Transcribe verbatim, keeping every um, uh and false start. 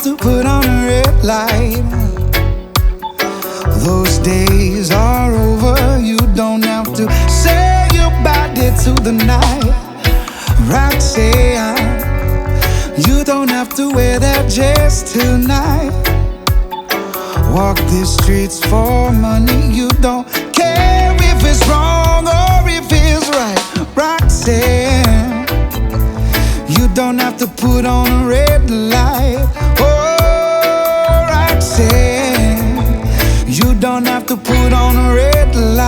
to put on a red light. Those days are over. You don't have to say your body to the night. Roxanne, you don't have to wear that dress tonight. Walk the streets for money. You don't care if it's wrong or if it's right. Roxanne, you don't have to put on a red light. Oh, Roxanne, you don't have to put on a red light.